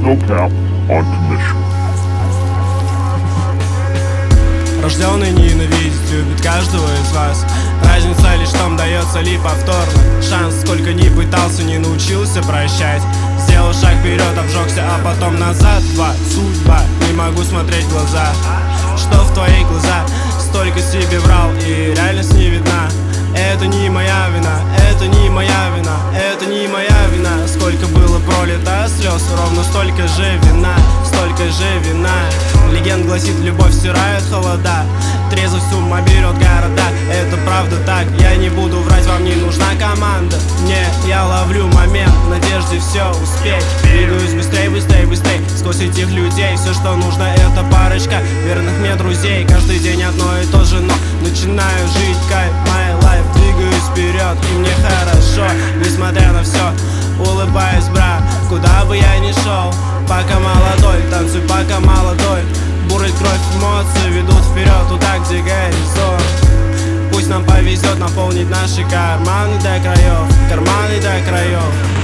no cap on commission. Рожденный ненавидеть любит каждого из вас. Разница лишь в том, дается ли повторно шанс. Сколько ни пытался, не научился прощать. Сделал шаг вперед, обжегся, а потом назад. Судьба, не могу смотреть в глаза. Что в твоих глазах? Столько себе врал, и реальность не видна. Это не моя вина, это не моя вина, это не моя вина. Сколько было пролито слез, ровно столько же вина, столько же вина. Легенд гласит, любовь стирает холода, трезвость ума берет города. Это правда так, я не буду врать, вам не нужна команда. Не, я ловлю момент, в надежде все успеть. Двигаюсь быстрей, быстрей, быстрей. Сквозь этих людей все, что нужно, это парочка верных мне друзей. Каждый день одно и то же, но начинаю жить кайф, my life. Двигаюсь вперед, и мне хорошо, несмотря на все. Улыбаюсь, брат, куда бы я ни шел. Пока молодой, танцуй, пока молодой. Бурлит кровь, эмоции ведут вперед, туда, где горизонт. Пусть нам повезет наполнить наши карманы до краев, карманы до краев.